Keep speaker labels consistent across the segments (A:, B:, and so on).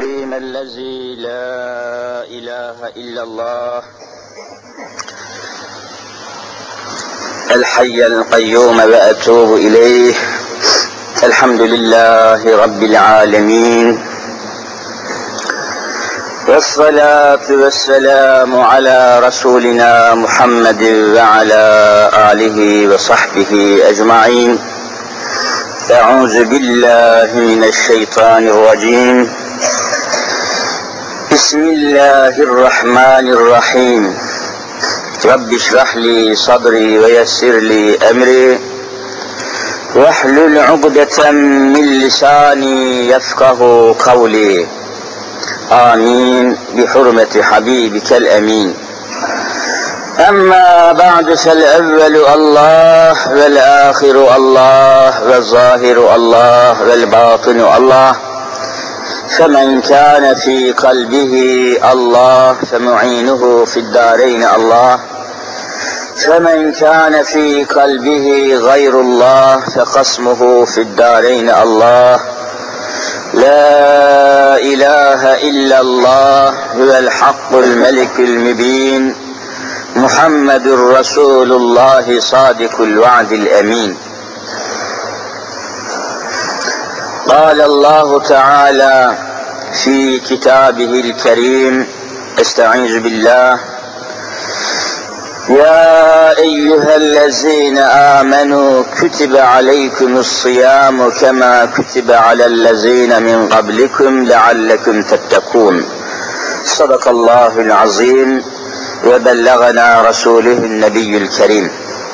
A: العظيم الذي لا إله إلا الله الحي القيوم وأتوب إليه. الحمد لله رب العالمين، والصلاة والسلام على رسولنا محمد وعلى آله وصحبه أجمعين. أعوذ بالله من الشيطان الرجيم. بسم الله الرحمن الرحيم. رب اشرح لي صدري ويسر لي أمري واحلل عقدة من لساني يفقه قولي. آمين بحرمة حبيبك الأمين. أما بعد فالأول الله والآخر الله والظاهر الله والباطن الله، فمن كان في قلبه الله فمعينه في الدارين الله، فمن كان في قلبه غير الله فخصمه في الدارين الله. لا إله إلا الله هو الحق الملك المبين، محمد رسول الله صادق الوعد الأمين. قال الله تعالى في كتابه الكريم: استعيذ بالله: يا أيها الذين آمنوا كتب عليكم الصيام كما كتب على الذين من قبلكم لعلكم تتقون. صدق الله العظيم ve Resulühün Nebiyyül Kerim.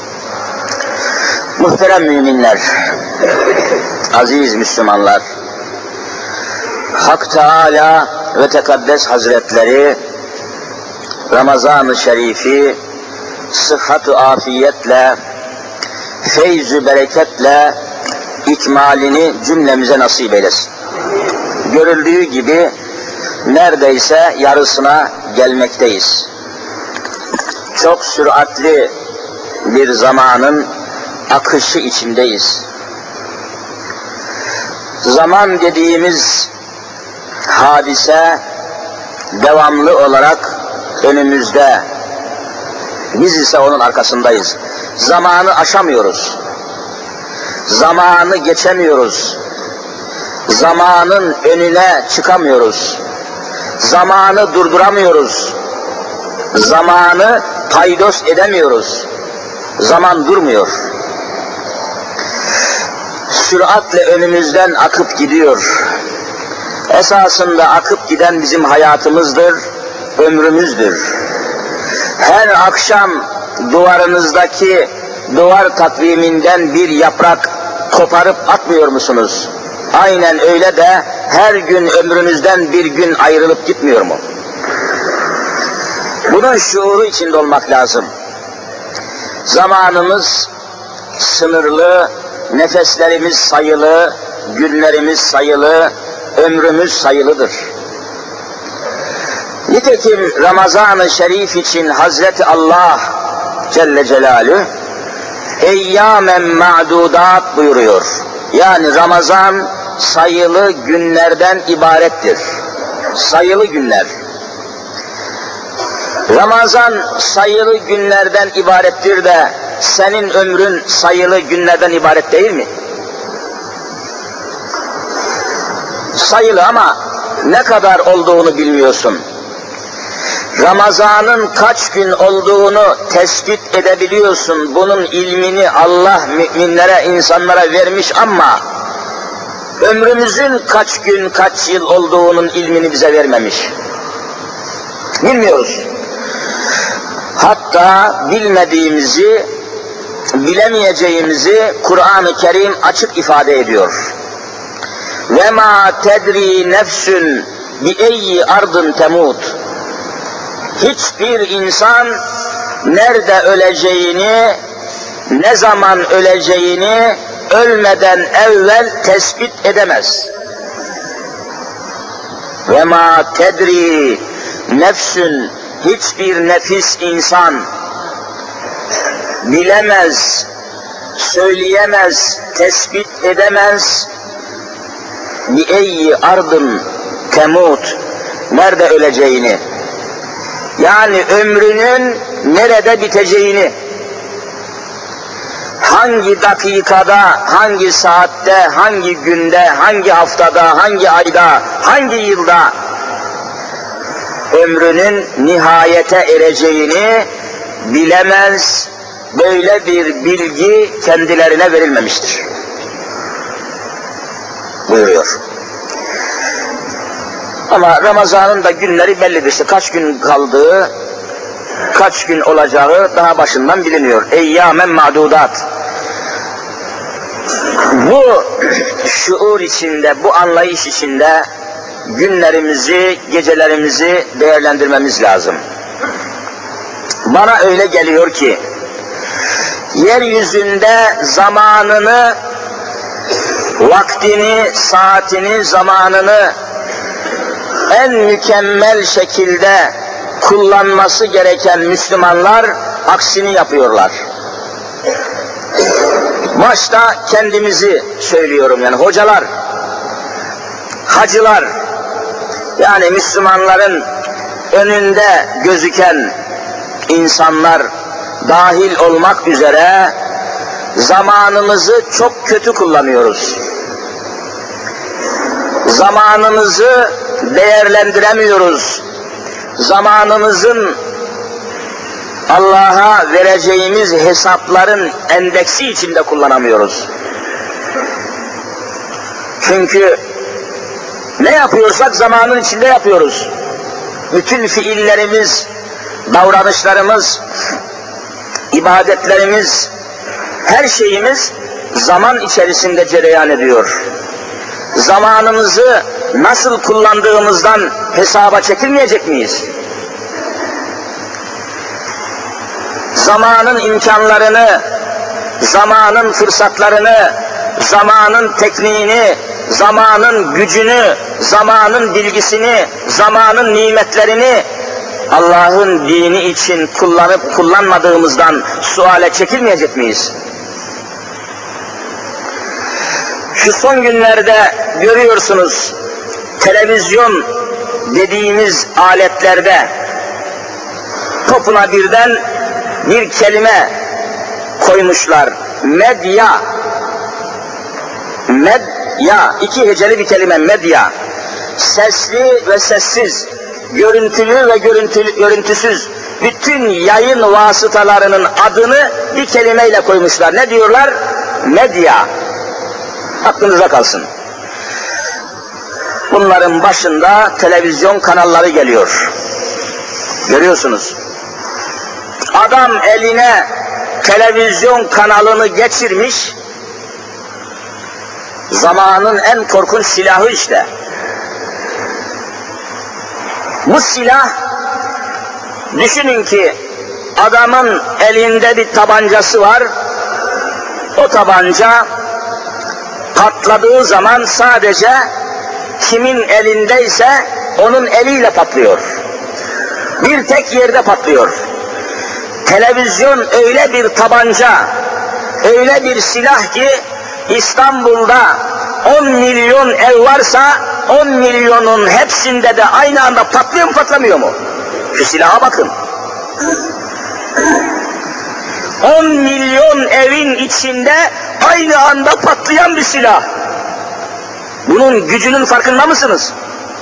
A: Muhterem müminler, aziz Müslümanlar, Hak Teâlâ ve Tekaddes Hazretleri Ramazan-ı Şerif'i sıhhat-ı afiyetle, feyz-ü bereketle ikmalini cümlemize nasip eylesin. Görüldüğü gibi neredeyse yarısına gelmekteyiz. Çok süratli bir zamanın akışı içindeyiz. Zaman dediğimiz hadise devamlı olarak önümüzde. Biz ise onun arkasındayız. Zamanı aşamıyoruz. Zamanı geçemiyoruz. Zamanın önüne çıkamıyoruz. Zamanı durduramıyoruz. Zamanı paydos edemiyoruz. Zaman durmuyor. Süratle önümüzden akıp gidiyor. Esasında akıp giden bizim hayatımızdır, ömrümüzdür. Her akşam duvarınızdaki duvar takviminden bir yaprak koparıp atmıyor musunuz? Aynen öyle de her gün ömrünüzden bir gün ayrılıp gitmiyor mu? Bunun şuuru içinde olmak lazım. Zamanımız sınırlı, nefeslerimiz sayılı, günlerimiz sayılı, ömrümüz sayılıdır. Nitekim Ramazan-ı Şerif için Hazreti Allah Celle Celaluhu eyyâmen ma'dudat buyuruyor. Yani Ramazan sayılı günlerden ibarettir. Sayılı günler. Ramazan sayılı günlerden ibarettir de senin ömrün sayılı günlerden ibaret değil mi? Sayılı ama ne kadar olduğunu bilmiyorsun. Ramazan'ın kaç gün olduğunu tespit edebiliyorsun. Bunun ilmini Allah müminlere, insanlara vermiş ama ömrümüzün kaç gün, kaç yıl olduğunun ilmini bize vermemiş. Bilmiyoruz. Hatta bilmediğimizi, bilemeyeceğimizi Kur'an-ı Kerim açık ifade ediyor. Ve ma tedri nefsün bi eyyi ardın temut. Hiçbir insan nerede öleceğini, ne zaman öleceğini ölmeden evvel tespit edemez. Ve ma tedri nefsün, hiçbir nefis insan bilemez, söyleyemez, tespit edemez. Bi eyyi ardın, temut, nerede öleceğini, yani ömrünün nerede biteceğini, hangi dakikada, hangi saatte, hangi günde, hangi haftada, hangi ayda, hangi yılda ömrünün nihayete ereceğini bilemez, böyle bir bilgi kendilerine verilmemiştir buyuruyor. Ama Ramazan'ın da günleri bellidir. İşte kaç gün kaldığı, kaç gün olacağı daha başından biliniyor. Eyyâmen ma'dudat. Bu şuur içinde, bu anlayış içinde günlerimizi, gecelerimizi değerlendirmemiz lazım. Bana öyle geliyor ki, yeryüzünde zamanını, vaktini, saatini, zamanını en mükemmel şekilde kullanması gereken Müslümanlar aksini yapıyorlar. Başta kendimizi söylüyorum, yani hocalar, hacılar, yani Müslümanların önünde gözüken insanlar dahil olmak üzere zamanımızı çok kötü kullanıyoruz. Zamanımızı değerlendiremiyoruz. Zamanımızın Allah'a vereceğimiz hesapların endeksi içinde kullanamıyoruz. Çünkü ne yapıyorsak zamanın içinde yapıyoruz. Bütün fiillerimiz, davranışlarımız, ibadetlerimiz, her şeyimiz zaman içerisinde cereyan ediyor. Zamanımızı nasıl kullandığımızdan hesaba çekilmeyecek miyiz? Zamanın imkanlarını, zamanın fırsatlarını, zamanın tekniğini, zamanın gücünü, zamanın bilgisini, zamanın nimetlerini Allah'ın dini için kullanıp kullanmadığımızdan suale çekilmeyecek miyiz? Şu son günlerde görüyorsunuz, televizyon dediğimiz aletlerde topuna birden bir kelime koymuşlar. Medya. Medya. 2 heceli bir kelime, medya. Sesli ve sessiz, görüntülü ve görüntüsüz bütün yayın vasıtalarının adını bir kelimeyle koymuşlar. Ne diyorlar? Medya. Aklınıza kalsın. Bunların başında televizyon kanalları geliyor. Görüyorsunuz. Adam eline televizyon kanalını geçirmiş, zamanın en korkunç silahı işte. Bu silah, düşünün ki adamın elinde bir tabancası var, o tabanca patladığı zaman sadece kimin elindeyse onun eliyle patlıyor. Bir tek yerde patlıyor. Televizyon öyle bir tabanca, öyle bir silah ki İstanbul'da 10 milyon ev varsa 10 milyonun hepsinde de aynı anda patlıyor mu patlamıyor mu? Şu silaha bakın. 10 milyon evin içinde aynı anda patlayan bir silah. Bunun gücünün farkında mısınız?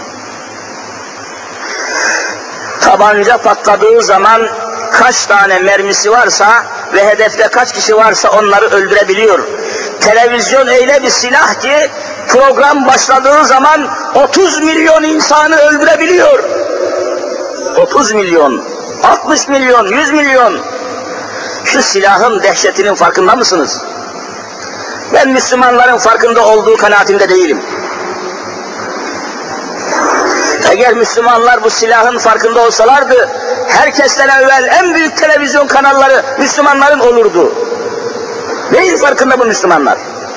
A: Tabanca patladığı zaman kaç tane mermisi varsa ve hedefte kaç kişi varsa onları öldürebiliyor. Televizyon öyle bir silah ki program başladığı zaman 30 milyon insanı öldürebiliyor. 30 milyon, 60 milyon, 100 milyon. Şu silahın dehşetinin farkında mısınız? Ben Müslümanların farkında olduğu kanaatinde değilim. Eğer Müslümanlar bu silahın farkında olsalardı, herkesten evvel en büyük televizyon kanalları Müslümanların olurdu. Neyin farkında bu Müslümanlar?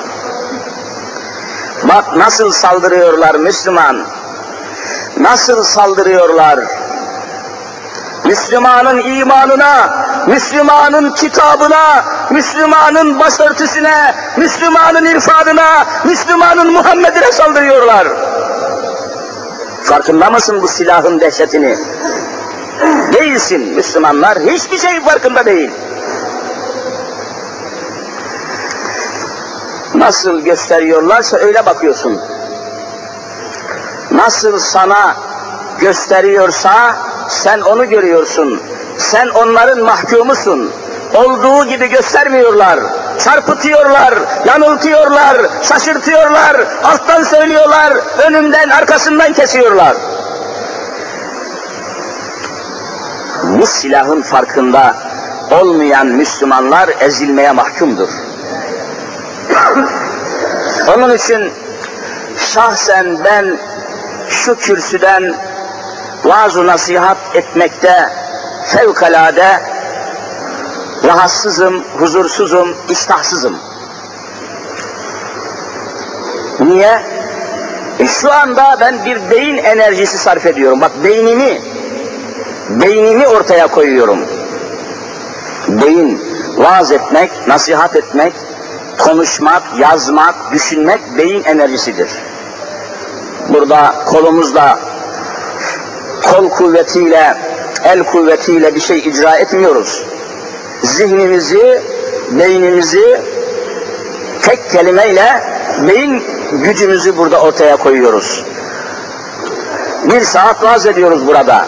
A: Bak nasıl saldırıyorlar Müslüman. Nasıl saldırıyorlar? Müslümanın imanına, Müslümanın kitabına, Müslümanın başörtüsüne, Müslümanın irfadına, Müslümanın Muhammed'ine saldırıyorlar. Farkında mısın bu silahın dehşetini? Değilsin. Müslümanlar hiçbir şeyin farkında değil. Nasıl gösteriyorlarsa öyle bakıyorsun. Nasıl sana gösteriyorsa sen onu görüyorsun. Sen onların mahkumusun. Olduğu gibi göstermiyorlar. Çarpıtıyorlar, yanıltıyorlar, şaşırtıyorlar, alttan söylüyorlar, önünden, arkasından kesiyorlar. Bu silahın farkında olmayan Müslümanlar ezilmeye mahkumdur. Onun için şahsen ben şu kürsüden vaaz-ı nasihat etmekte fevkalade rahatsızım, huzursuzum, iştahsızım. Niye? Şu anda ben bir beyin enerjisi sarf ediyorum. Bak beynimi ortaya koyuyorum. Beyin, vaaz etmek, nasihat etmek, konuşmak, yazmak, düşünmek beyin enerjisidir. Burada kolumuzla, kol kuvvetiyle, el kuvvetiyle bir şey icra etmiyoruz. Zihnimizi, beynimizi tek kelimeyle beyin gücümüzü burada ortaya koyuyoruz. 1 saat vaaz ediyoruz burada.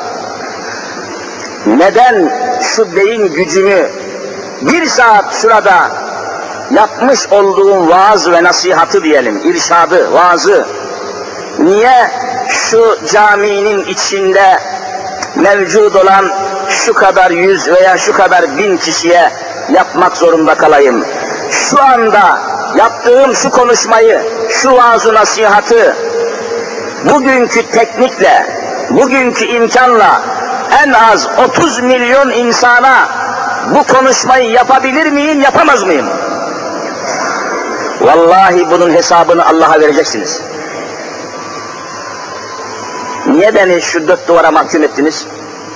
A: Neden şu beyin gücünü 1 saat şurada yapmış olduğum vaaz ve nasihatı diyelim, irşadı, vaazı, niye şu caminin içinde mevcut olan şu kadar 100 veya şu kadar 1000 kişiye yapmak zorunda kalayım? Şu anda yaptığım şu konuşmayı, şu vaaz-ı nasihatı bugünkü teknikle, bugünkü imkanla en az 30 milyon insana bu konuşmayı yapabilir miyim, yapamaz mıyım? Vallahi bunun hesabını Allah'a vereceksiniz. Niye beni şu 4 duvara mahkum ettiniz?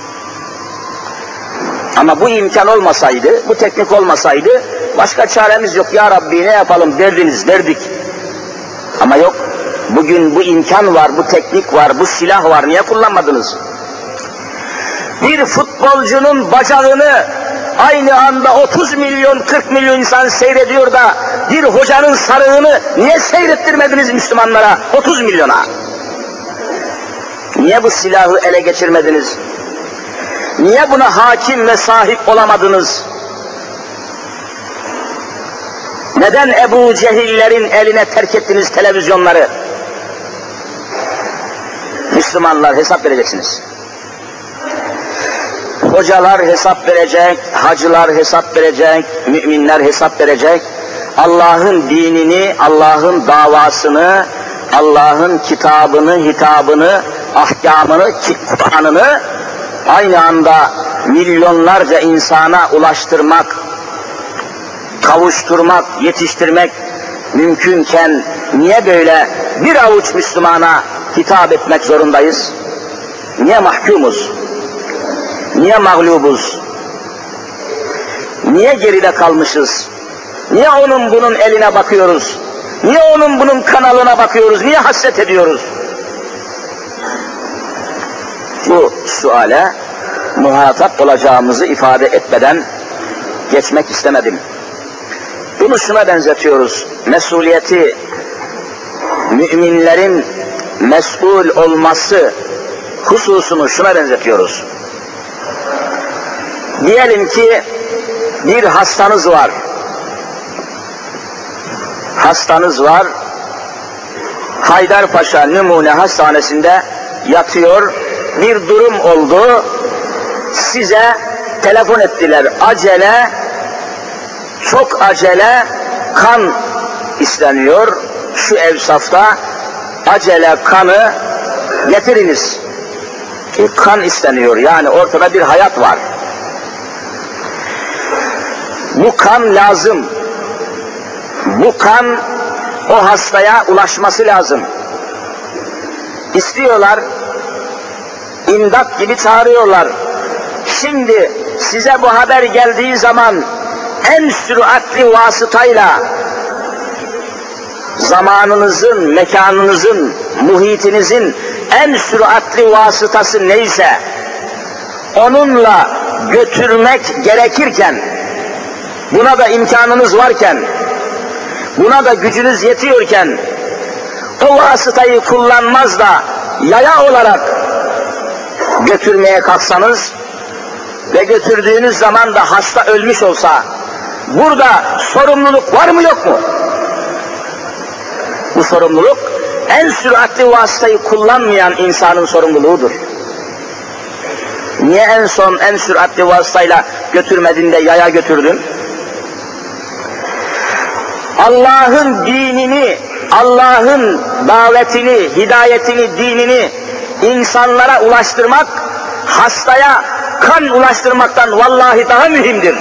A: Ama bu imkan olmasaydı, bu teknik olmasaydı başka çaremiz yok. Ya Rabbi ne yapalım derdik. Ama yok. Bugün bu imkan var, bu teknik var, bu silah var. Niye kullanmadınız? Bir futbolcunun bacağını aynı anda 30 milyon, 40 milyon insan seyrediyor da bir hocanın sarığını niye seyrettirmediniz Müslümanlara 30 milyona? Niye bu silahı ele geçirmediniz? Niye buna hakim ve sahip olamadınız? Neden Ebu Cehillerin eline terk ettiniz televizyonları? Müslümanlar hesap vereceksiniz. Hocalar hesap verecek, hacılar hesap verecek, müminler hesap verecek. Allah'ın dinini, Allah'ın davasını, Allah'ın kitabını, hitabını, ahkamını, Kur'an'ını aynı anda milyonlarca insana ulaştırmak, kavuşturmak, yetiştirmek mümkünken niye böyle bir avuç Müslümana hitap etmek zorundayız? Niye mahkumuz? Niye mağlubuz? Niye geride kalmışız? Niye onun bunun eline bakıyoruz? Niye onun bunun kanalına bakıyoruz? Niye hasret ediyoruz? Bu suale muhatap olacağımızı ifade etmeden geçmek istemedim. Bunu şuna benzetiyoruz. Mesuliyeti, müminlerin mesul olması hususunu şuna benzetiyoruz. Diyelim ki bir hastanız var. Hastanız var. Haydarpaşa Numune Hastanesi'nde yatıyor. Bir durum oldu. Size telefon ettiler. Acele, çok acele kan isteniyor. Şu evsafta acele kanı getiriniz. Kan isteniyor. Yani ortada bir hayat var. Bu kan lazım. Bu kan o hastaya ulaşması lazım. İstiyorlar, imdat gibi çağırıyorlar. Şimdi size bu haber geldiği zaman en süratli vasıtayla zamanınızın, mekanınızın, muhitinizin en süratli vasıtası neyse onunla götürmek gerekirken, buna da imkanınız varken, buna da gücünüz yetiyorken, o vasıtayı kullanmaz da yaya olarak götürmeye kalksanız ve götürdüğünüz zaman da hasta ölmüş olsa, burada sorumluluk var mı yok mu? Bu sorumluluk en süratli vasıtayı kullanmayan insanın sorumluluğudur. Niye en süratli vasıtayla götürmedin de yaya götürdün? Allah'ın dinini, Allah'ın davetini, hidayetini, dinini insanlara ulaştırmak, hastaya kan ulaştırmaktan vallahi daha mühimdir.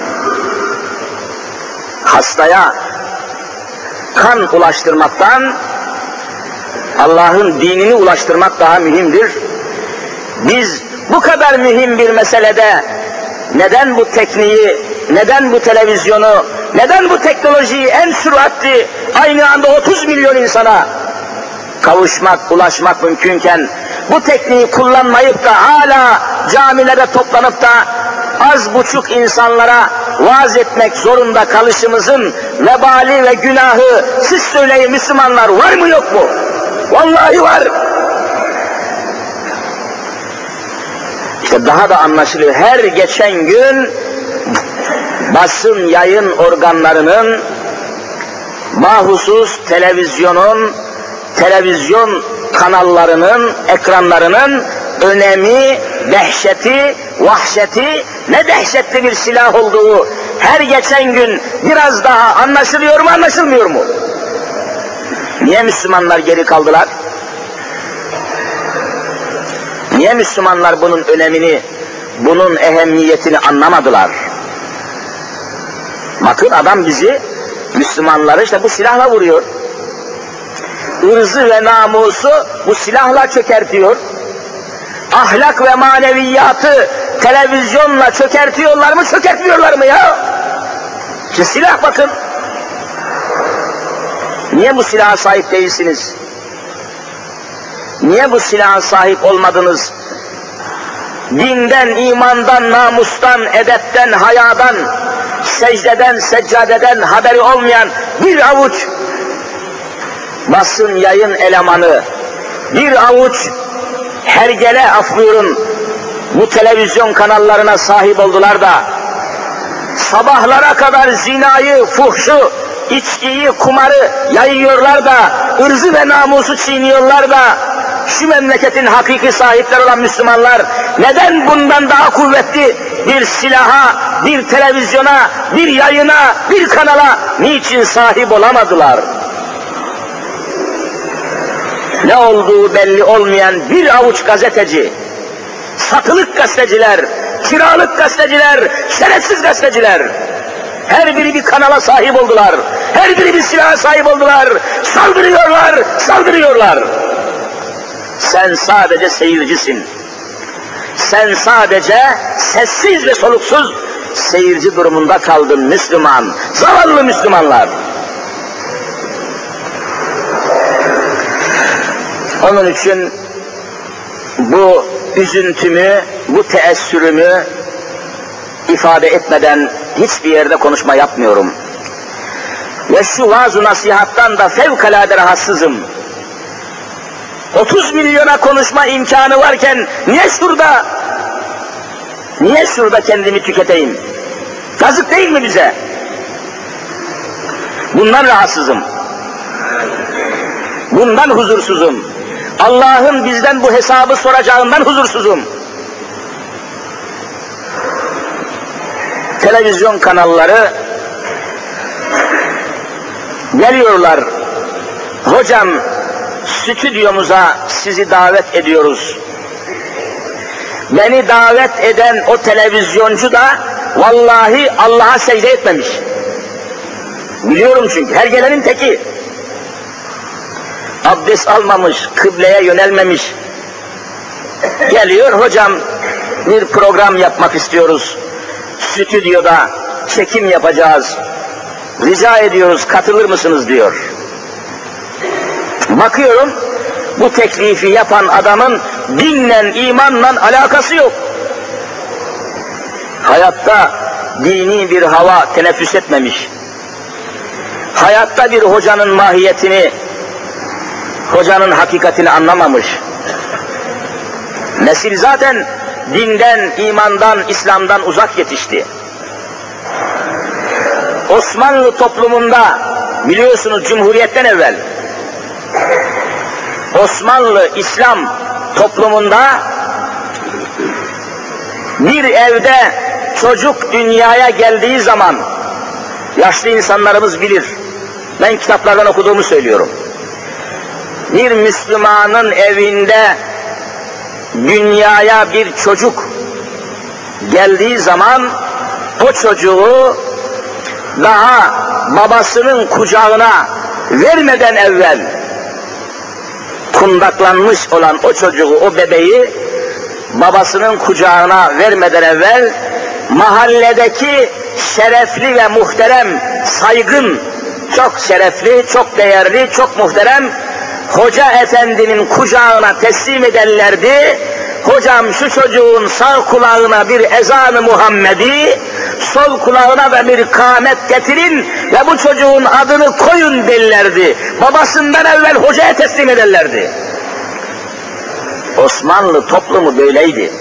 A: Hastaya kan ulaştırmaktan Allah'ın dinini ulaştırmak daha mühimdir. Biz bu kadar mühim bir meselede neden bu tekniği, neden bu televizyonu, neden bu teknolojiyi en süratli aynı anda 30 milyon insana kavuşmak, ulaşmak mümkünken bu tekniği kullanmayıp da hala camilere toplanıp da az buçuk insanlara vaaz etmek zorunda kalışımızın vebali ve günahı siz söyleyin Müslümanlar, var mı yok mu? Vallahi var. İşte daha da anlaşılıyor. Her geçen gün basın yayın organlarının, bahusus televizyon kanallarının, ekranlarının önemi, dehşeti, vahşeti, ne dehşetli bir silah olduğu her geçen gün biraz daha anlaşılıyor mu, anlaşılmıyor mu? Niye Müslümanlar geri kaldılar? Niye Müslümanlar bunun önemini, bunun ehemmiyetini anlamadılar? Bakın adam bizi, Müslümanları işte bu silahla vuruyor. Irzı ve namusu bu silahla çökertiyor. Ahlak ve maneviyatı televizyonla çökertiyorlar mı, çökertmiyorlar mı ya? İşte silah bakın. Niye bu silaha sahip değilsiniz? Niye bu silaha sahip olmadınız? Dinden, imandan, namustan, edepten, hayadan, secdeden, seccadeden haberi olmayan bir avuç basın yayın elemanı, bir avuç hergele aflıyorun bu televizyon kanallarına sahip oldular da sabahlara kadar zinayı, fuhşu, içkiyi, kumarı yayıyorlar da, ırzı ve namusu çiğniyorlar da, şu memleketin hakiki sahipleri olan Müslümanlar neden bundan daha kuvvetli bir silaha, bir televizyona, bir yayına, bir kanala niçin sahip olamadılar? Ne olduğu belli olmayan bir avuç gazeteci, satılık gazeteciler, kiralık gazeteciler, şerefsiz gazeteciler, her biri bir kanala sahip oldular, her biri bir silaha sahip oldular, saldırıyorlar, saldırıyorlar. Sen sadece seyircisin. Sen sadece sessiz ve soluksuz seyirci durumunda kaldın Müslüman, zavallı Müslümanlar. Onun için bu üzüntümü, bu teessürümü ifade etmeden hiçbir yerde konuşma yapmıyorum. Ve şu vaaz-ı nasihattan da fevkalade rahatsızım. 30 milyona konuşma imkanı varken niye şurada kendimi tüketeyim? Yazık değil mi bize? Bundan rahatsızım. Bundan huzursuzum. Allah'ın bizden bu hesabı soracağından huzursuzum. Televizyon kanalları geliyorlar. Hocam, stüdyomuza sizi davet ediyoruz. Beni davet eden o televizyoncu da vallahi Allah'a secde etmemiş. Biliyorum çünkü, hergelerin teki. Abdest almamış, kıbleye yönelmemiş. Geliyor, hocam bir program yapmak istiyoruz. Stüdyoda çekim yapacağız. Rica ediyoruz, katılır mısınız diyor. Bakıyorum, bu teklifi yapan adamın dinle, imanla alakası yok. Hayatta dini bir hava teneffüs etmemiş. Hayatta bir hocanın mahiyetini, hocanın hakikatini anlamamış. Nesil zaten dinden, imandan, İslam'dan uzak yetişti. Osmanlı toplumunda biliyorsunuz Cumhuriyet'ten evvel Osmanlı İslam toplumunda bir evde çocuk dünyaya geldiği zaman yaşlı insanlarımız bilir. Ben kitaplardan okuduğumu söylüyorum. Bir Müslümanın evinde dünyaya bir çocuk geldiği zaman o çocuğu daha babasının kucağına vermeden evvel kundaklanmış olan o çocuğu, o bebeği babasının kucağına vermeden evvel mahalledeki şerefli ve muhterem, saygın, çok şerefli, çok değerli, çok muhterem hoca efendinin kucağına teslim ederlerdi. Hocam şu çocuğun sağ kulağına bir ezan-ı Muhammedi, sol kulağına da bir kâmet getirin ve bu çocuğun adını koyun derlerdi. Babasından evvel hocaya teslim ederlerdi. Osmanlı toplumu böyleydi.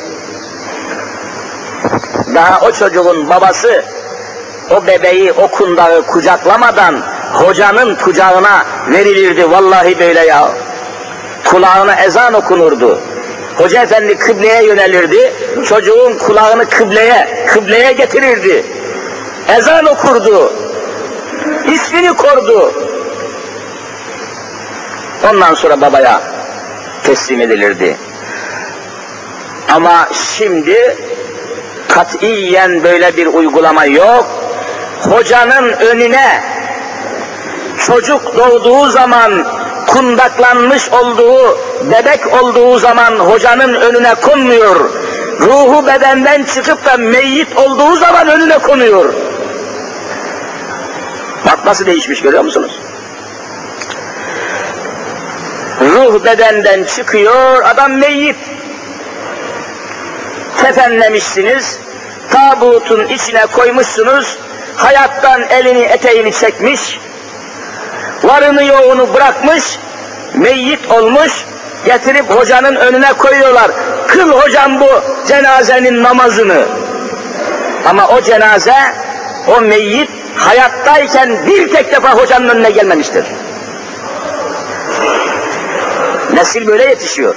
A: Daha o çocuğun babası o bebeği, o kundağı kucaklamadan hocanın kucağına verilirdi. Vallahi böyle ya. Kulağına ezan okunurdu. Hoca efendi kıbleye yönelirdi. Çocuğun kulağını kıbleye getirirdi. Ezan okurdu. İsmini kordu. Ondan sonra babaya teslim edilirdi. Ama şimdi katiyen böyle bir uygulama yok. Hocanın önüne çocuk doğduğu zaman, kundaklanmış olduğu, bebek olduğu zaman hocanın önüne konmuyor. Ruhu bedenden çıkıp da meyyit olduğu zaman önüne konuyor. Bak nasıl değişmiş, görüyor musunuz? Ruh bedenden çıkıyor, adam meyyit. Kefenlemişsiniz, tabutun içine koymuşsunuz, hayattan elini eteğini çekmiş, varını yoğunu bırakmış, meyyit olmuş, getirip hocanın önüne koyuyorlar. Kıl hocam bu cenazenin namazını. Ama o cenaze, o meyyit hayattayken bir tek defa hocanın önüne gelmemiştir. Nesil böyle yetişiyor.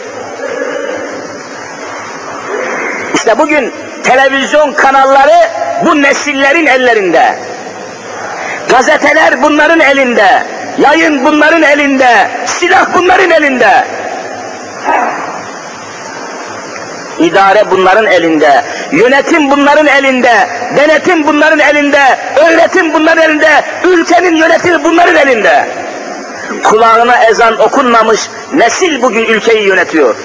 A: İşte bugün televizyon kanalları bu nesillerin ellerinde. Gazeteler bunların elinde. Yayın bunların elinde. Silah bunların elinde. İdare bunların elinde. Yönetim bunların elinde. Denetim bunların elinde. Öğretim bunların elinde. Ülkenin yönetimi bunların elinde. Kulağına ezan okunmamış nesil bugün ülkeyi yönetiyor.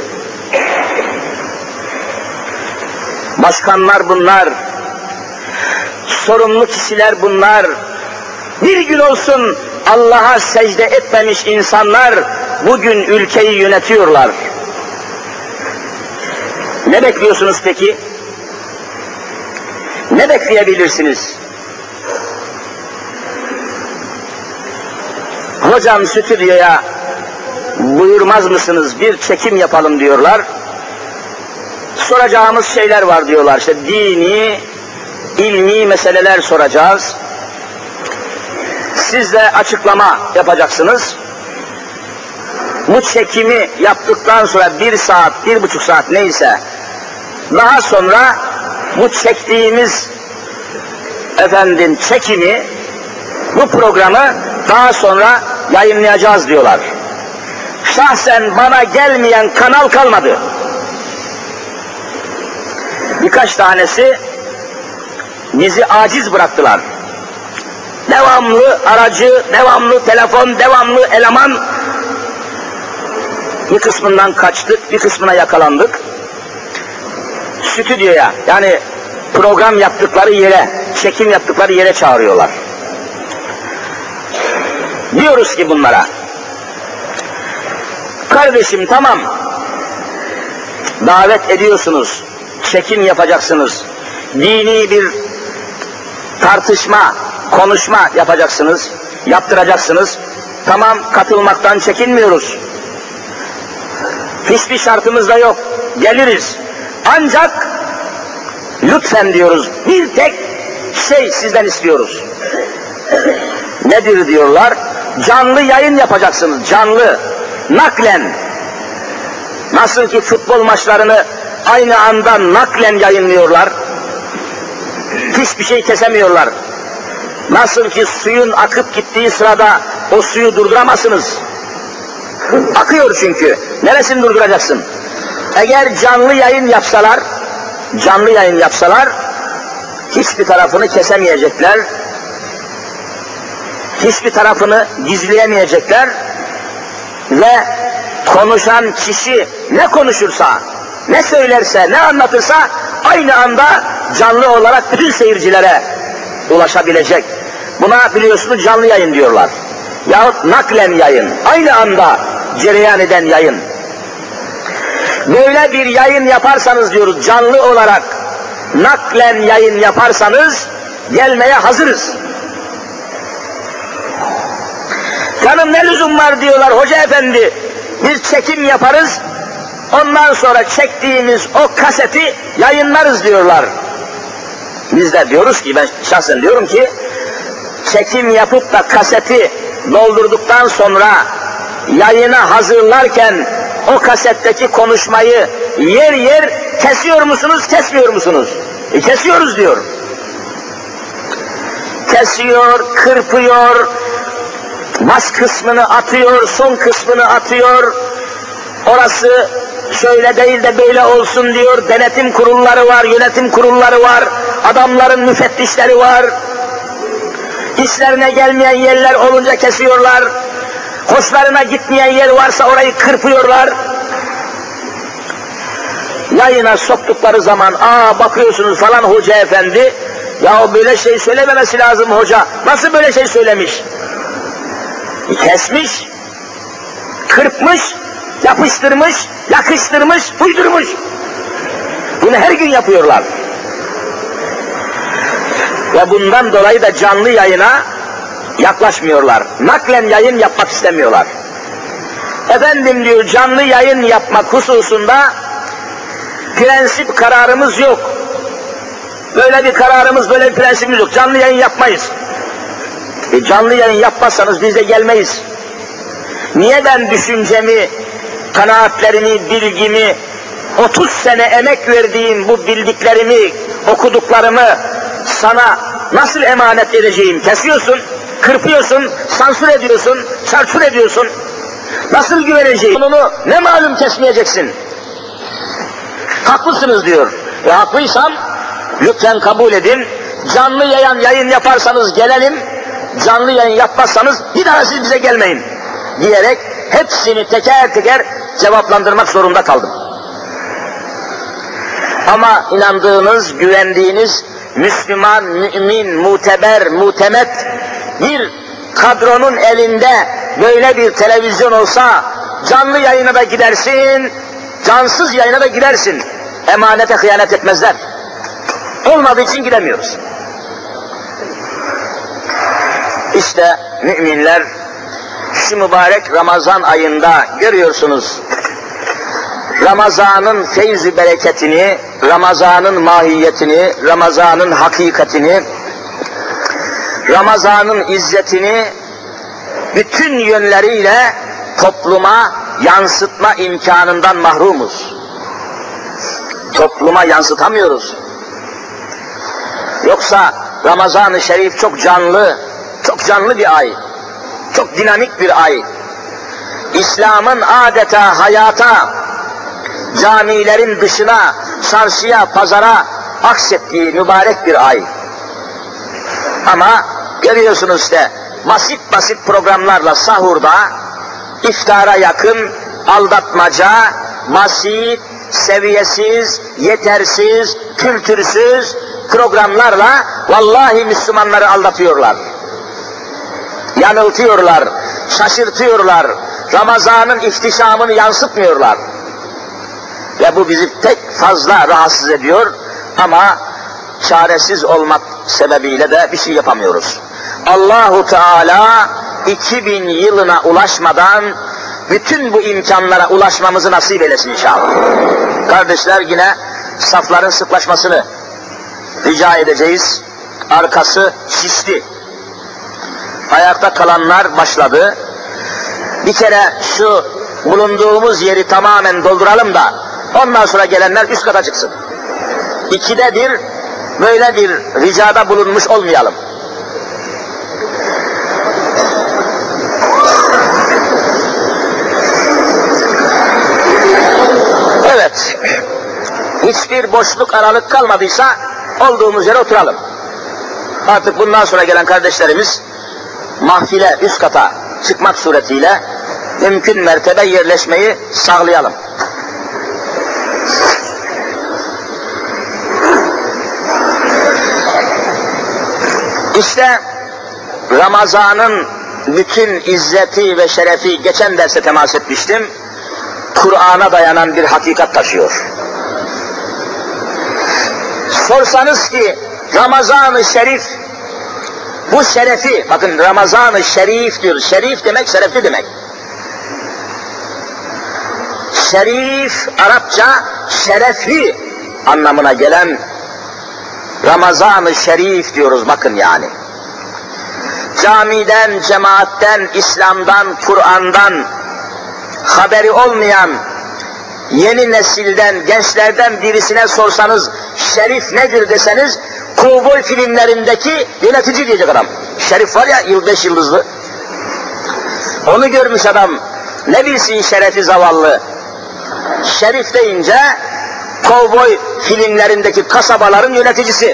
A: Başkanlar bunlar, sorumlu kişiler bunlar, bir gün olsun Allah'a secde etmemiş insanlar bugün ülkeyi yönetiyorlar. Ne bekliyorsunuz peki? Ne bekleyebilirsiniz? Hocam stüdyoya buyurmaz mısınız, bir çekim yapalım diyorlar. Soracağımız şeyler var diyorlar, işte dini, ilmi meseleler soracağız. Siz de açıklama yapacaksınız. Bu çekimi yaptıktan sonra 1 saat, 1,5 saat neyse, daha sonra bu çektiğimiz çekimi, bu programı daha sonra yayınlayacağız diyorlar. Şahsen bana gelmeyen kanal kalmadı. Birkaç tanesi bizi aciz bıraktılar. Devamlı aracı, devamlı telefon, devamlı eleman. Bir kısmından kaçtık, bir kısmına yakalandık. Stüdyoya, yani program yaptıkları yere, çekim yaptıkları yere çağırıyorlar. Diyoruz ki bunlara, Kardeşim tamam, davet ediyorsunuz, çekim yapacaksınız, dini bir tartışma, konuşma yapacaksınız, yaptıracaksınız. Tamam, katılmaktan çekinmiyoruz. Hiçbir şartımız da yok, geliriz. Ancak lütfen diyoruz, bir tek şey sizden istiyoruz. Nedir diyorlar? Canlı yayın yapacaksınız, canlı, naklen. Nasıl ki futbol maçlarını aynı anda naklen yayınlıyorlar, hiçbir şey kesemiyorlar. Nasıl ki suyun akıp gittiği sırada o suyu durduramazsınız. Akıyor çünkü. Neresini durduracaksın? Eğer canlı yayın yapsalar, hiçbir tarafını kesemeyecekler, hiçbir tarafını gizleyemeyecekler ve konuşan kişi ne konuşursa, ne söylerse, ne anlatırsa aynı anda canlı olarak bütün seyircilere ulaşabilecek. Buna biliyorsunuz canlı yayın diyorlar. Yahut naklen yayın, aynı anda cereyan eden yayın. Böyle bir yayın yaparsanız diyoruz, canlı olarak naklen yayın yaparsanız gelmeye hazırız. Canım ne lüzum var diyorlar hoca efendi, biz çekim yaparız, ondan sonra çektiğimiz o kaseti yayınlarız diyorlar. Biz de diyoruz ki, ben şahsen diyorum ki, çekim yapıp da kaseti doldurduktan sonra yayına hazırlarken o kasetteki konuşmayı yer yer kesiyor musunuz, kesmiyor musunuz? Kesiyoruz diyor. Kesiyor, kırpıyor, baş kısmını atıyor, son kısmını atıyor, orası şöyle değil de böyle olsun diyor, denetim kurulları var, yönetim kurulları var, adamların müfettişleri var, işlerine gelmeyen yerler olunca kesiyorlar, hoşlarına gitmeyen yer varsa orayı kırpıyorlar. Yayına soktukları zaman, bakıyorsunuz falan hoca efendi, ya böyle şey söylememesi lazım hoca, nasıl böyle şey söylemiş? Kesmiş, kırpmış, yapıştırmış, yakıştırmış, uydurmuş. Bunu her gün yapıyorlar. Ve bundan dolayı da canlı yayına yaklaşmıyorlar. Naklen yayın yapmak istemiyorlar. Efendim diyor, canlı yayın yapmak hususunda prensip kararımız yok. Böyle bir kararımız, böyle bir prensibimiz yok. Canlı yayın yapmayız. Canlı yayın yapmazsanız biz de gelmeyiz. Niye ben düşüncemi, kanaatlerimi, bilgimi, 30 sene emek verdiğim bu bildiklerimi, okuduklarımı sana nasıl emanet edeceğim? Kesiyorsun, kırpıyorsun, sansür ediyorsun, çarçur ediyorsun. Nasıl güveneceğim? Onu ne malum kesmeyeceksin? Haklısınız diyor. Haklıysam lütfen kabul edin. Canlı yayın yaparsanız gelelim, canlı yayın yapmazsanız bir daha siz bize gelmeyin diyerek hepsini teker teker cevaplandırmak zorunda kaldım. Ama inandığınız, güvendiğiniz Müslüman, mümin, muteber, mutemet bir kadronun elinde böyle bir televizyon olsa canlı yayına da gidersin, cansız yayına da gidersin. Emanete hıyanet etmezler. Olmadığı için gidemiyoruz. İşte müminler şu mübarek Ramazan ayında görüyorsunuz, Ramazan'ın feyz-i bereketini, Ramazan'ın mahiyetini, Ramazan'ın hakikatini, Ramazan'ın izzetini bütün yönleriyle topluma yansıtma imkanından mahrumuz. Topluma yansıtamıyoruz. Yoksa Ramazan-ı Şerif çok canlı bir ay, çok dinamik bir ay. İslam'ın adeta hayata, camilerin dışına, çarşıya, pazara aksettiği mübarek bir ay. Ama görüyorsunuz işte, basit programlarla sahurda, iftara yakın, aldatmaca, basit, seviyesiz, yetersiz, kültürsüz programlarla vallahi Müslümanları aldatıyorlar. Yanıltıyorlar, şaşırtıyorlar, Ramazan'ın ihtişamını yansıtmıyorlar. Ve bu bizi pek fazla rahatsız ediyor ama çaresiz olmak sebebiyle de bir şey yapamıyoruz. Allahu Teala 2000 yılına ulaşmadan bütün bu imkanlara ulaşmamızı nasip eylesin inşallah. Kardeşler, yine safların sıklaşmasını rica edeceğiz. Arkası şişti. Ayakta kalanlar başladı. Bir kere şu bulunduğumuz yeri tamamen dolduralım da ondan sonra gelenler üst kata çıksın. 2'de 1 böyle bir ricada bulunmuş olmayalım. Evet, hiçbir boşluk, aralık kalmadıysa olduğumuz yere oturalım. Artık bundan sonra gelen kardeşlerimiz mahfile üst kata çıkmak suretiyle mümkün mertebe yerleşmeyi sağlayalım. İşte Ramazan'ın bütün izzeti ve şerefi, geçen derste temas etmiştim, Kur'an'a dayanan bir hakikat taşıyor. Sorsanız ki Ramazan-ı Şerif, bu şerefi, bakın Ramazan-ı Şerif diyoruz, şerif demek şerefli demek. Şerif, Arapça şerefli anlamına gelen Ramazan-ı Şerif diyoruz, bakın yani. Camiden, cemaatten, İslam'dan, Kur'an'dan haberi olmayan yeni nesilden, gençlerden birisine sorsanız şerif nedir deseniz, kovboy filmlerindeki yönetici diyecek adam. Şerif var ya, 5 yıldızlı. Onu görmüş adam, ne bilsin şerefi zavallı. Şerif deyince kovboy filmlerindeki kasabaların yöneticisi.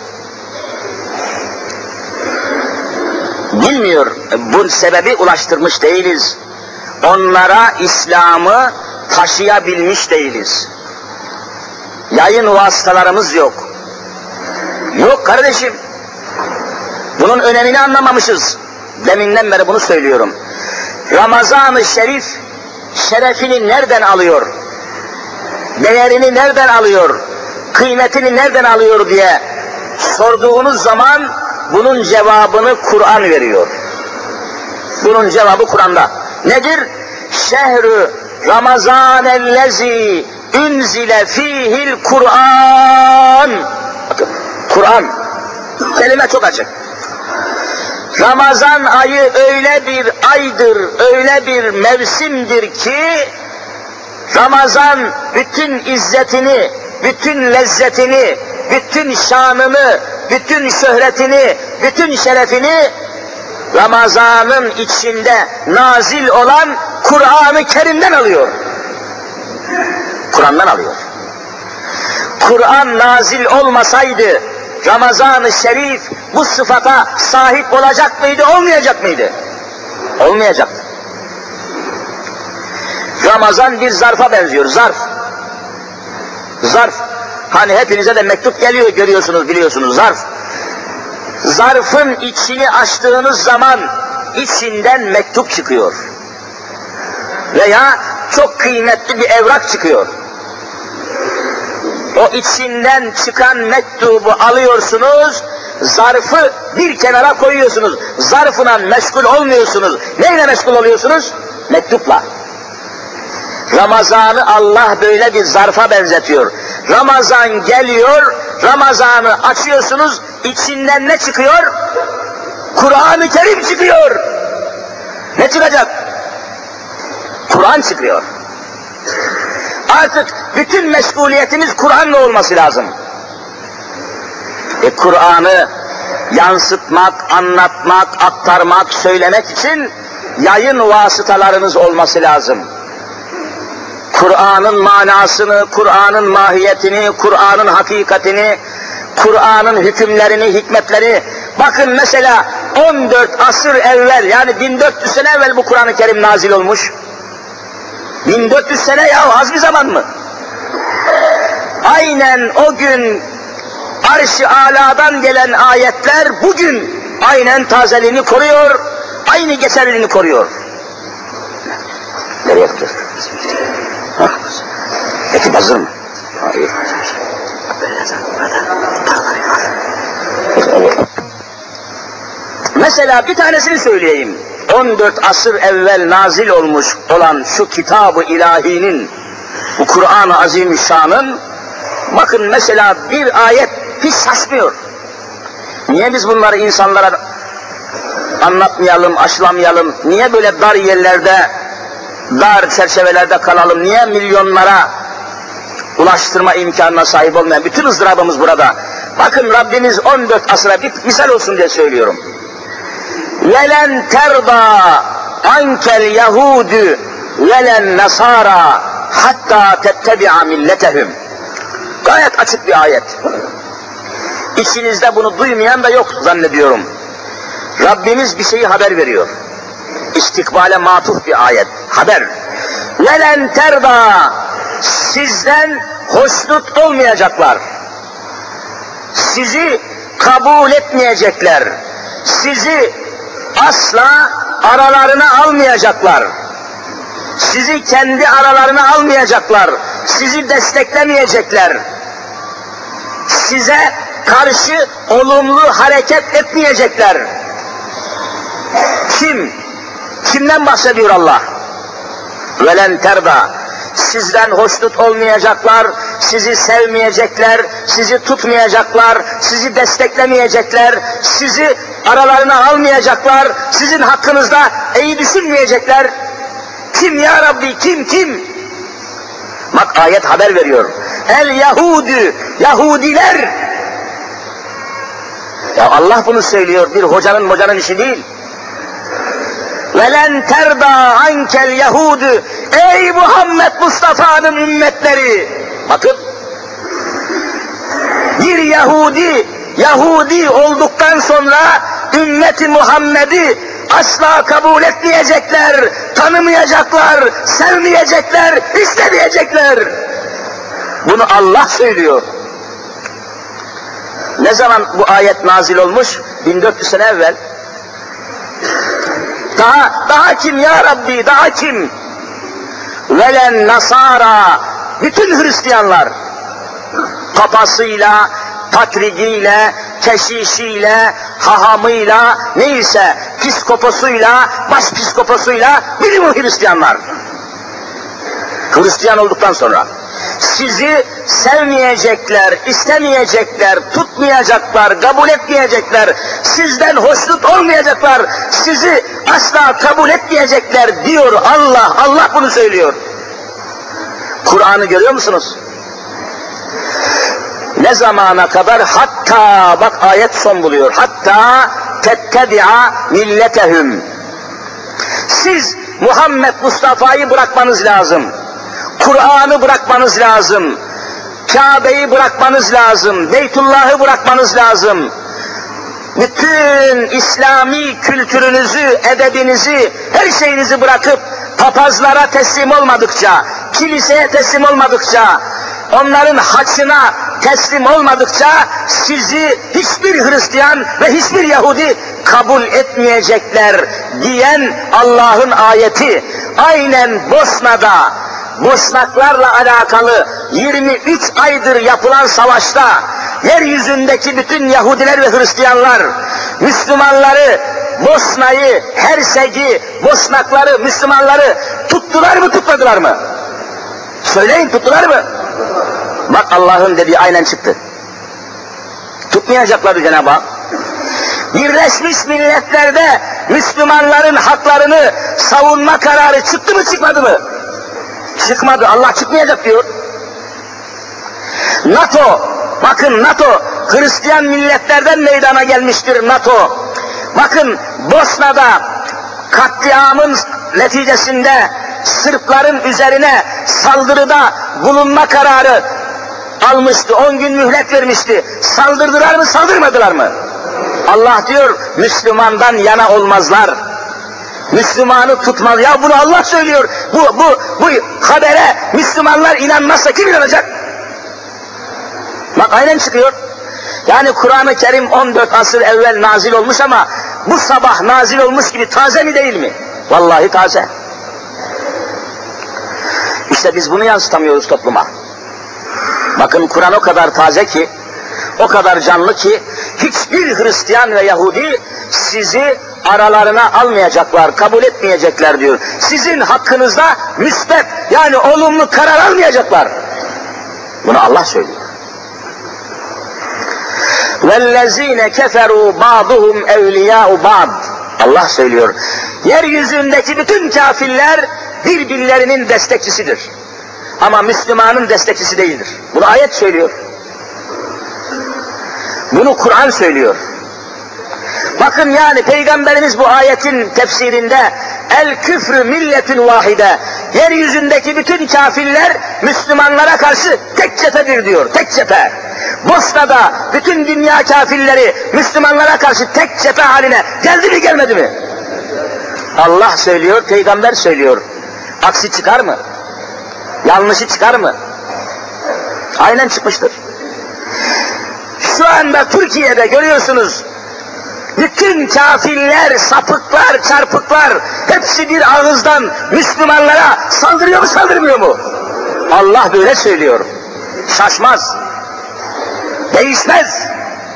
A: Bilmiyor, bu sebebi ulaştırmış değiliz. Onlara İslam'ı taşıyabilmiş değiliz. Yayın vasıtalarımız yok. Yok kardeşim. Bunun önemini anlamamışız. Deminden beri bunu söylüyorum. Ramazan-ı Şerif şerefini nereden alıyor? Değerini nereden alıyor? Kıymetini nereden alıyor diye sorduğunuz zaman bunun cevabını Kur'an veriyor. Bunun cevabı Kur'an'da. Nedir? Şehrü Ramazanellezi unzile fihil Kur'an. Bakın, Kur'an. Kelime çok açık. Ramazan ayı öyle bir aydır, öyle bir mevsimdir ki Ramazan bütün izzetini, bütün lezzetini, bütün şanını, bütün şöhretini, bütün şerefini Ramazan'ın içinde nazil olan Kur'an-ı Kerim'den alıyor. Kur'an'dan alıyor. Kur'an nazil olmasaydı Ramazan-ı Şerif bu sıfata sahip olacak mıydı, olmayacak mıydı? Olmayacaktı. Ramazan bir zarfa benziyor, zarf. Zarf. Hani hepinize de mektup geliyor, görüyorsunuz, biliyorsunuz, zarf. Zarfın içini açtığınız zaman içinden mektup çıkıyor. Veya çok kıymetli bir evrak çıkıyor. O içinden çıkan mektubu alıyorsunuz, zarfı bir kenara koyuyorsunuz. Zarfına meşgul olmuyorsunuz. Neyle meşgul oluyorsunuz? Mektupla. Ramazan'ı Allah böyle bir zarfa benzetiyor. Ramazan geliyor, Ramazan'ı açıyorsunuz, içinden ne çıkıyor? Kur'an-ı Kerim çıkıyor. Ne çıkacak? Kur'an çıkıyor. Artık bütün meşguliyetimiz Kur'an'la olması lazım. Kur'an'ı yansıtmak, anlatmak, aktarmak, söylemek için yayın vasıtalarınız olması lazım. Kur'an'ın manasını, Kur'an'ın mahiyetini, Kur'an'ın hakikatini, Kur'an'ın hükümlerini, hikmetleri. Bakın mesela 14 asır evvel, yani 1400 sene evvel bu Kur'an-ı Kerim nazil olmuş. 1400 sene ya, az bir zaman mı? Aynen o gün Arş-ı Alâ'dan gelen ayetler bugün aynen tazeliğini koruyor, aynı geçerliliğini koruyor. Peki hazır mı? Hayır. Mesela bir tanesini söyleyeyim. 14 asır evvel nazil olmuş olan şu Kitab-ı İlahi'nin, bu Kur'an-ı Azimüşşan'ın, bakın mesela bir ayet hiç şaşmıyor. Niye biz bunları insanlara anlatmayalım, aşılamayalım? Niye böyle dar yerlerde, dar çerçevelerde kalalım? Niye milyonlara ulaştırma imkanına sahip olmayan? Bütün ızdırabımız burada. Bakın Rabbimiz 14 asıra bir misal olsun diye söylüyorum. وَلَنْ تَرْضَى عَنْكَ الْيَهُودُ وَلَنْ نَصَارَى حَتَّى تَتَّبِعَ مِلَّتَهُمْ. Gayet açık bir ayet. İçinizde bunu duymayan da yok zannediyorum. Rabbimiz bir şeyi haber veriyor. İstikbale matuf bir ayet. Haber. وَلَنْ تَرْضَى, sizden hoşnut olmayacaklar. Sizi kabul etmeyecekler. Sizi asla aralarına almayacaklar. Sizi kendi aralarına almayacaklar. Sizi desteklemeyecekler. Size karşı olumlu hareket etmeyecekler. Kim? Kimden bahsediyor Allah? وَلَنْ تَرْضَى, sizden hoşnut olmayacaklar, sizi sevmeyecekler, sizi tutmayacaklar, sizi desteklemeyecekler, sizi aralarına almayacaklar, sizin hakkınızda iyi düşünmeyecekler. Kim ya Rabbi, kim? Bak ayet haber veriyor. El Yahudü, Yahudiler. Ya Allah bunu söylüyor, bir hocanın işi değil. وَلَنْ تَرْضَى عَنْكَ الْيَهُودُ, ey Muhammed Mustafa'nın ümmetleri. Bakın, bir Yahudi olduktan sonra ümmeti Muhammed'i asla kabul etmeyecekler, tanımayacaklar, sevmeyecekler, istemeyecekler. Bunu Allah söylüyor. Ne zaman bu ayet nazil olmuş? 1400 sene evvel. Daha kim ya Rabbi, daha kim? Velen Nasara, bütün Hristiyanlar, papasıyla, patrigiyle, keşişiyle, hahamıyla, neyse, piskoposuyla, başpiskoposuyla, bilim o Hristiyanlar. Hristiyan olduktan sonra sizi sevmeyecekler, istemeyecekler, tutmayacaklar, kabul etmeyecekler, sizden hoşnut olmayacaklar, sizi asla kabul etmeyecekler diyor Allah. Allah bunu söylüyor. Kur'an'ı görüyor musunuz? Ne zamana kadar? Hatta, bak ayet son buluyor. Hatta tettebi'a milletehum. Siz Muhammed Mustafa'yı bırakmanız lazım. Kur'an'ı bırakmanız lazım. Kabe'yi bırakmanız lazım. Beytullah'ı bırakmanız lazım. Bütün İslami kültürünüzü, edebinizi, her şeyinizi bırakıp papazlara teslim olmadıkça, kiliseye teslim olmadıkça, onların haçına teslim olmadıkça sizi hiçbir Hristiyan ve hiçbir Yahudi kabul etmeyecekler diyen Allah'ın ayeti aynen Bosna'da Bosnaklarla alakalı 23 aydır yapılan savaşta yeryüzündeki bütün Yahudiler ve Hristiyanlar Müslümanları, Bosna'yı, Hersek'i, Bosnakları, Müslümanları tuttular mı, tutmadılar mı? Söyleyin, tuttular mı? Bak Allah'ın dediği aynen çıktı. Tutmayacaklardı Cenab-ı Hak. Birleşmiş Milletler'de Müslümanların haklarını savunma kararı çıktı mı, çıkmadı mı? Çıkmadı. Allah çıkmayacak diyor. NATO, bakın NATO, Hristiyan milletlerden meydana gelmiştir NATO. Bakın Bosna'da katliamın neticesinde Sırpların üzerine saldırıda bulunma kararı almıştı. 10 gün mühlet vermişti. Saldırdılar mı, saldırmadılar mı? Allah diyor, Müslümandan yana olmazlar. Müslümanı tutmaz. Ya bunu Allah söylüyor. Bu habere Müslümanlar inanmazsa kim inanacak? Bak aynen çıkıyor. Yani Kur'an-ı Kerim 14 asır evvel nazil olmuş ama bu sabah nazil olmuş gibi taze mi değil mi? Vallahi taze. İşte biz bunu yansıtamıyoruz topluma. Bakın Kur'an o kadar taze ki, o kadar canlı ki, hiçbir Hristiyan ve Yahudi sizi aralarına almayacaklar, kabul etmeyecekler diyor. Sizin hakkınızda müsbet, yani olumlu karar almayacaklar. Bunu Allah söylüyor. وَالَّذ۪ينَ كَفَرُوا بَعْضُهُمْ اَوْلِيَاءُ بَعْضٍ. Allah söylüyor. Yeryüzündeki bütün kafirler birbirlerinin destekçisidir. Ama Müslümanın destekçisi değildir. Bunu ayet söylüyor. Bunu Kur'an söylüyor. Bakın yani Peygamberimiz bu ayetin tefsirinde el küfrü milletün vahide, yeryüzündeki bütün kafirler Müslümanlara karşı tek cephedir diyor, tek cephe. Bosna'da bütün dünya kafirleri Müslümanlara karşı tek cephe haline geldi mi gelmedi mi? Allah söylüyor, Peygamber söylüyor. Aksi çıkar mı? Yanlışı çıkar mı? Aynen çıkmıştır. Şu anda Türkiye'de görüyorsunuz, bütün kafirler, sapıklar, çarpıklar, hepsi bir ağızdan Müslümanlara saldırıyor mu, saldırmıyor mu? Allah böyle söylüyor. Şaşmaz. Değişmez.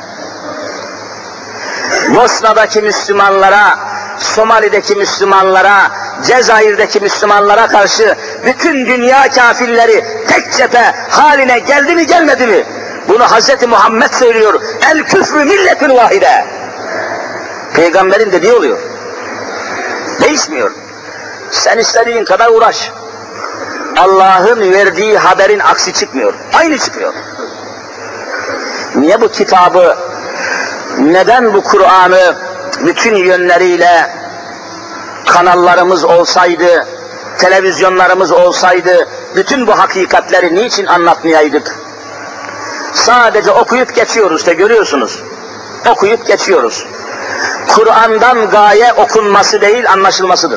A: Bosna'daki Müslümanlara, Somali'deki Müslümanlara, Cezayir'deki Müslümanlara karşı bütün dünya kafirleri tek cephe haline geldi mi gelmedi mi? Bunu Hz. Muhammed söylüyor. El küfrü milletün vahide. Peygamberin dediği oluyor. Değişmiyor. Sen istediğin kadar uğraş. Allah'ın verdiği haberin aksi çıkmıyor. Aynı çıkıyor. Niye bu kitabı, neden bu Kur'an'ı bütün yönleriyle kanallarımız olsaydı, televizyonlarımız olsaydı, bütün bu hakikatleri niçin anlatmayaydık? Sadece okuyup geçiyoruz işte, görüyorsunuz. Okuyup geçiyoruz. Kur'an'dan gaye okunması değil, anlaşılmasıdır.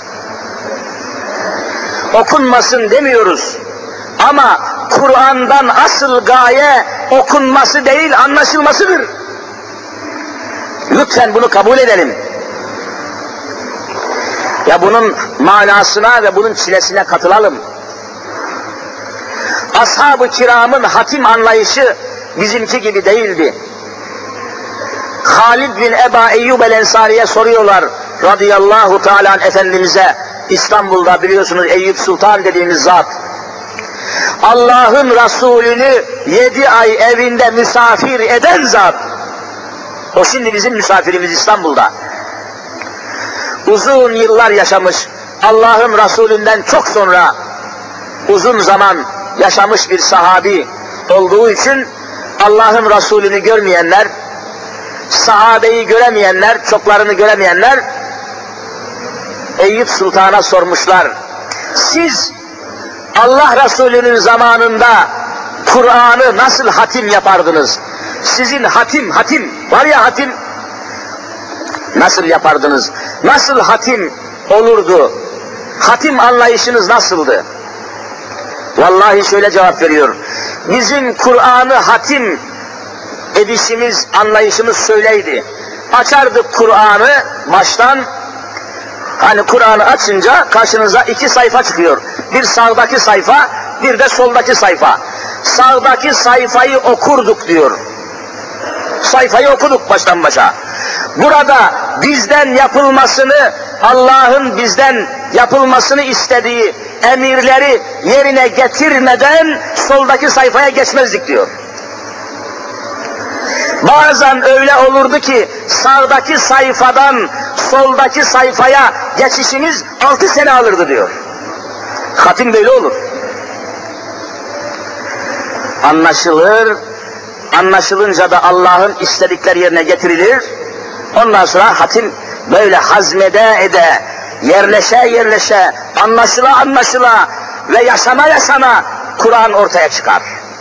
A: Okunmasın demiyoruz. Ama Kur'an'dan asıl gaye okunması değil, anlaşılmasıdır. Lütfen bunu kabul edelim. Ya bunun manasına ve bunun çilesine katılalım. Ashab-ı kiramın hatim anlayışı bizimki gibi değildi. Halid bin Eba Eyyub el-Ensari'ye soruyorlar radıyallahu teala anh Efendimiz'e, İstanbul'da biliyorsunuz Eyüp Sultan dediğimiz zat, Allah'ın Resulünü 7 ay evinde misafir eden zat, o şimdi bizim misafirimiz İstanbul'da. Uzun yıllar yaşamış, Allah'ın Resulünden çok sonra uzun zaman yaşamış bir sahabi olduğu için Allah'ın Resulünü görmeyenler, sahabeyi göremeyenler, çoklarını göremeyenler Eyüp Sultan'a sormuşlar. Siz Allah Resulü'nün zamanında Kur'an'ı nasıl hatim yapardınız? Sizin hatim var ya, hatim nasıl yapardınız? Nasıl hatim olurdu? Hatim anlayışınız nasıldı? Vallahi şöyle cevap veriyor. Bizim Kur'an'ı hatim edişimiz, anlayışımız şöyleydi. Açardık Kur'an'ı baştan, hani Kur'an'ı açınca karşınıza 2 sayfa çıkıyor. Bir sağdaki sayfa, bir de soldaki sayfa. Sağdaki sayfayı okurduk diyor. Sayfayı okuduk baştan başa. Burada bizden yapılmasını, Allah'ın bizden yapılmasını istediği emirleri yerine getirmeden soldaki sayfaya geçmezdik diyor. Bazen öyle olurdu ki sağdaki sayfadan soldaki sayfaya geçişimiz 6 sene alırdı diyor. Hatim böyle olur. Anlaşılır, anlaşılınca da Allah'ın istedikleri yerine getirilir. Ondan sonra hatim böyle hazmede ede, yerleşe yerleşe, anlaşıla anlaşıla ve yaşana yaşana Kur'an ortaya çıkar.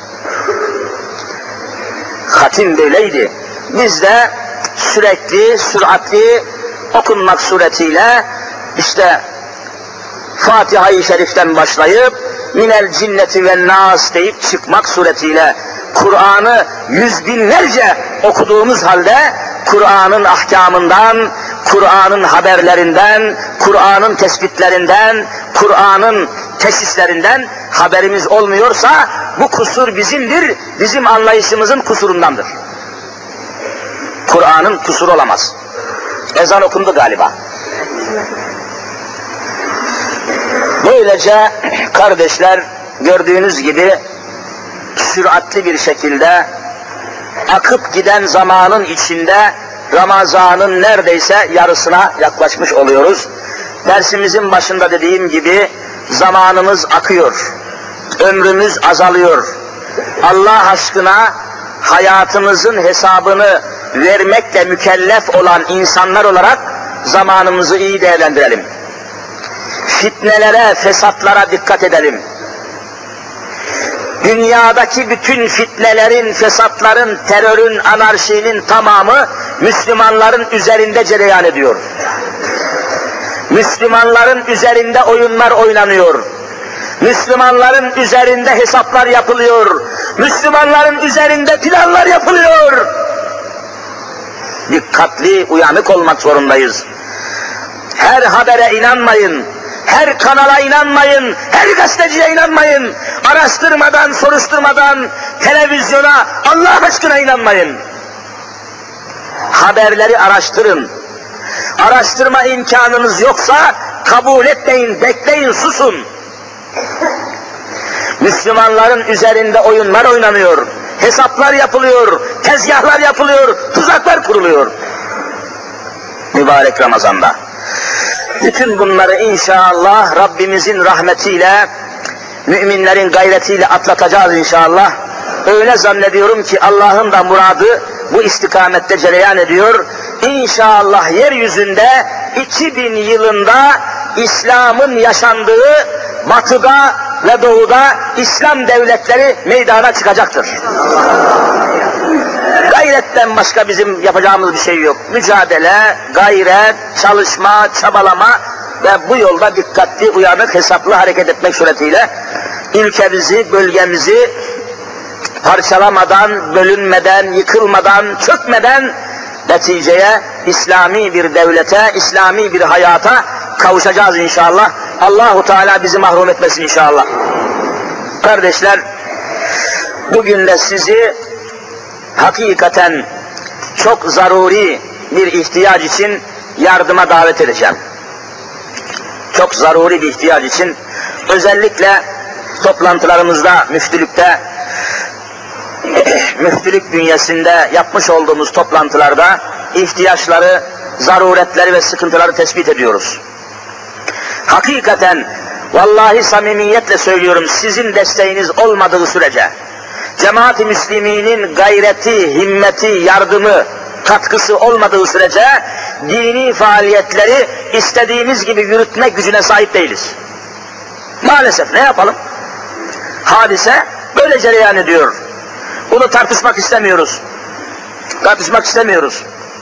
A: Hatim böyleydi. Biz de sürekli, süratli okunmak suretiyle işte Fatiha-i Şerif'ten başlayıp minel cinneti ve nas deyip çıkmak suretiyle Kur'an'ı yüz binlerce okuduğumuz halde Kur'an'ın ahkamından, Kur'an'ın haberlerinden, Kur'an'ın tespitlerinden, Kur'an'ın teşhislerinden haberimiz olmuyorsa bu kusur bizimdir, bizim anlayışımızın kusurundandır. Kur'an'ın kusuru olamaz. Ezan okundu galiba. Böylece kardeşler, gördüğünüz gibi süratli bir şekilde akıp giden zamanın içinde Ramazan'ın neredeyse yarısına yaklaşmış oluyoruz. Dersimizin başında dediğim gibi zamanımız akıyor, ömrümüz azalıyor. Allah aşkına hayatımızın hesabını vermekle mükellef olan insanlar olarak zamanımızı iyi değerlendirelim. Fitnelere, fesatlara dikkat edelim. Dünyadaki bütün fitnelerin, fesatların, terörün, anarşinin tamamı Müslümanların üzerinde cereyan ediyor. Müslümanların üzerinde oyunlar oynanıyor. Müslümanların üzerinde hesaplar yapılıyor. Müslümanların üzerinde planlar yapılıyor. Dikkatli, uyanık olmak zorundayız. Her habere inanmayın. Her kanala inanmayın, her gazeteciye inanmayın. Araştırmadan, soruşturmadan televizyona, Allah aşkına inanmayın. Haberleri araştırın. Araştırma imkanınız yoksa kabul etmeyin, bekleyin, susun. Müslümanların üzerinde oyunlar oynanıyor, hesaplar yapılıyor, tezgahlar yapılıyor, tuzaklar kuruluyor. Mübarek Ramazan'da. Bütün bunları inşallah Rabbimizin rahmetiyle, müminlerin gayretiyle atlatacağız inşallah. Öyle zannediyorum ki Allah'ın da muradı bu istikamette cereyan ediyor. İnşallah yeryüzünde 2000 yılında İslam'ın yaşandığı batıda ve doğuda İslam devletleri meydana çıkacaktır. Gayretten başka bizim yapacağımız bir şey yok. Mücadele, gayret, çalışma, çabalama ve bu yolda dikkatli, uyanık, hesaplı hareket etmek suretiyle ülkemizi, bölgemizi parçalamadan, bölünmeden, yıkılmadan, çökmeden neticeye İslami bir devlete, İslami bir hayata kavuşacağız inşallah. Allahu Teala bizi mahrum etmesin inşallah. Kardeşler, bugün de sizi hakikaten çok zaruri bir ihtiyaç için yardıma davet edeceğim. Çok zaruri bir ihtiyaç için özellikle toplantılarımızda, müftülük bünyesinde yapmış olduğumuz toplantılarda ihtiyaçları, zaruretleri ve sıkıntıları tespit ediyoruz. Hakikaten, vallahi samimiyetle söylüyorum, sizin desteğiniz olmadığı sürece, Cemaat-i Müslümin'in gayreti, himmeti, yardımı, katkısı olmadığı sürece dini faaliyetleri istediğimiz gibi yürütme gücüne sahip değiliz. Maalesef ne yapalım? Hadise böyle cereyan ediyor. Bunu tartışmak istemiyoruz. Tartışmak istemiyoruz.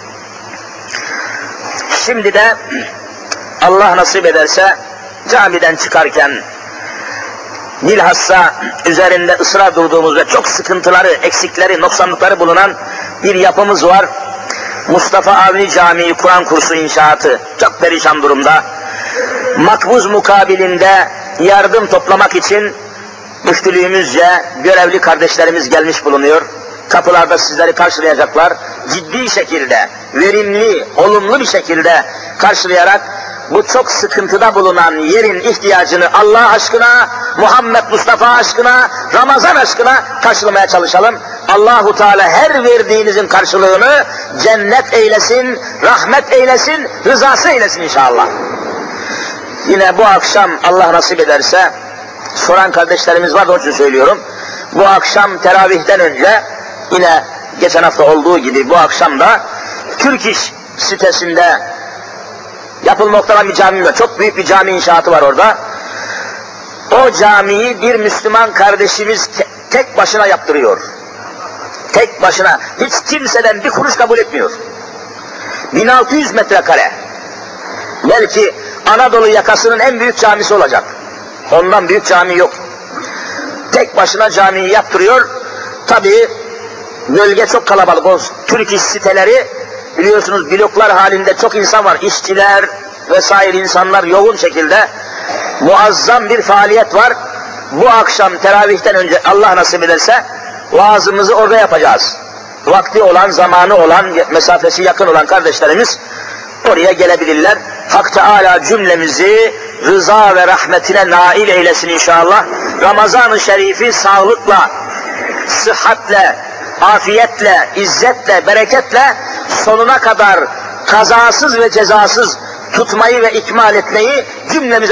A: Şimdi de Allah nasip ederse camiden çıkarken bilhassa üzerinde ısrar durduğumuz ve çok sıkıntıları, eksikleri, noksanlıkları bulunan bir yapımız var. Mustafa Avni Camii Kur'an kursu inşaatı çok perişan durumda. Makbuz mukabilinde yardım toplamak için müftülüğümüzce görevli kardeşlerimiz gelmiş bulunuyor. Kapılarda sizleri karşılayacaklar. Ciddi şekilde, verimli, olumlu bir şekilde karşılayarak bu çok sıkıntıda bulunan yerin ihtiyacını Allah aşkına, Muhammed Mustafa aşkına, Ramazan aşkına karşılamaya çalışalım. Allahu Teala her verdiğinizin karşılığını cennet eylesin, rahmet eylesin, rızası eylesin inşallah. Yine bu akşam Allah nasip ederse, soran kardeşlerimiz var da onun için söylüyorum. Bu akşam teravihten önce yine geçen hafta olduğu gibi bu akşam da Türk İş sitesinde yapılmakta olan bir cami var. Çok büyük bir cami inşaatı var orada. O camiyi bir Müslüman kardeşimiz tek başına yaptırıyor. Tek başına. Hiç kimseden bir kuruş kabul etmiyor. 1600 metrekare. Belki Anadolu yakasının en büyük camisi olacak. Ondan büyük cami yok. Tek başına camiyi yaptırıyor. Tabii bölge çok kalabalık. O Türk İş siteleri biliyorsunuz bloklar halinde çok insan var. İşçiler vesaire insanlar yoğun şekilde muazzam bir faaliyet var. bu akşam teravihten önce Allah nasip ederse vaazımızı orada yapacağız. Vakti olan, zamanı olan, mesafesi yakın olan kardeşlerimiz oraya gelebilirler. Hak Teâlâ cümlemizi rıza ve rahmetine nail eylesin inşallah. Ramazan-ı Şerif'i sağlıkla, sıhhatle, afiyetle, izzetle, bereketle sonuna kadar kazasız ve cezasız tutmayı ve ikmal etmeyi cümlemize